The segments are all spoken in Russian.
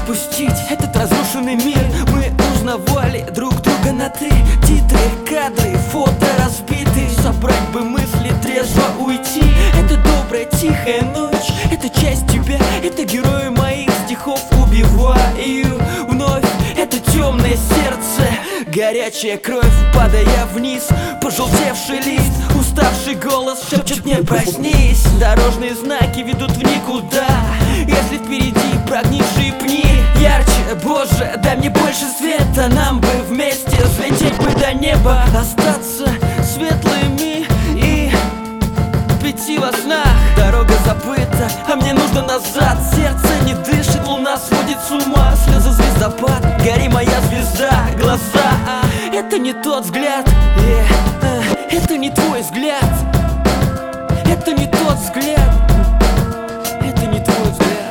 отпустить этот разрушенный мир. Мы узнавали друг друга на ты. Титры, кадры, фото разбиты. Собрать бы мысли, трезво уйти. Это добрая тихая ночь, это часть тебя. Это герои моих стихов убиваю вновь. Это темное сердце, горячая кровь, падая вниз. Пожелтевший лист, уставший голос шепчет мне: проснись. Дорожные знаки ведут в никуда. Если впереди прогнившие пни, ярче, Боже, дай мне больше света. Нам бы вместе взлететь бы до неба, остаться светлыми и пяти во снах. Дорога забыта, а мне нужно назад. Сердце не дышит, луна сводит с ума. Слезы звездопад, гори моя звезда. Глаза, это не тот взгляд, это не твой взгляд. Это не тот взгляд, это не твой взгляд.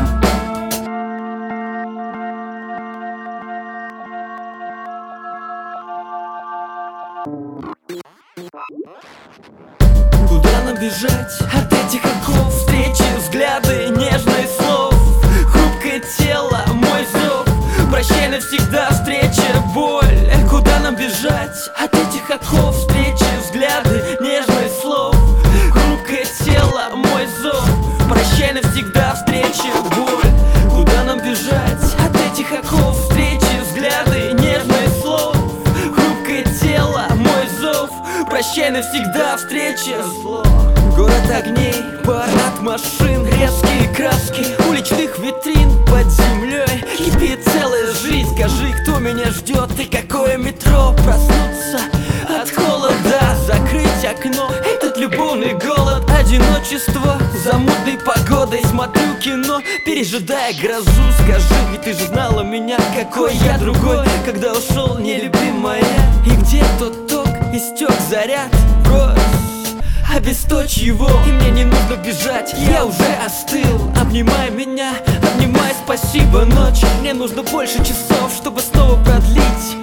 Куда нам бежать от этих оков? Встречи, взгляды, нежные слов. Хрупкое тело, мой зов. Прощай навсегда, встреча, боль. Куда нам бежать от этих оков? Встречи, взгляды, нежные слов. Хрупкое тело, мой зов. Прощай навсегда, встреча, боль. Куда нам бежать от этих оков? Встречи, взгляды, нежные слов. Хрупкое тело, мой зов. Прощай навсегда, встреча, зло. Город огней, парад машин, резкие краски уличных витрин. Под землей кипит целая жизнь. Скажи, кто меня ждет и какое метро? Проснуться от холода, закрыть окно. Этот любовный голод, одиночество. За мутной погодой смотрю кино, пережидая грозу. Скажи, ведь ты же знала меня, какой я другой, когда ушел нелюбимая. И где тот ток, истек заряд? Брось, обесточь его, и мне не нужно бежать. Я уже остыл, обнимай меня, обнимай, спасибо, ночь. Мне нужно больше часов, чтобы снова продлить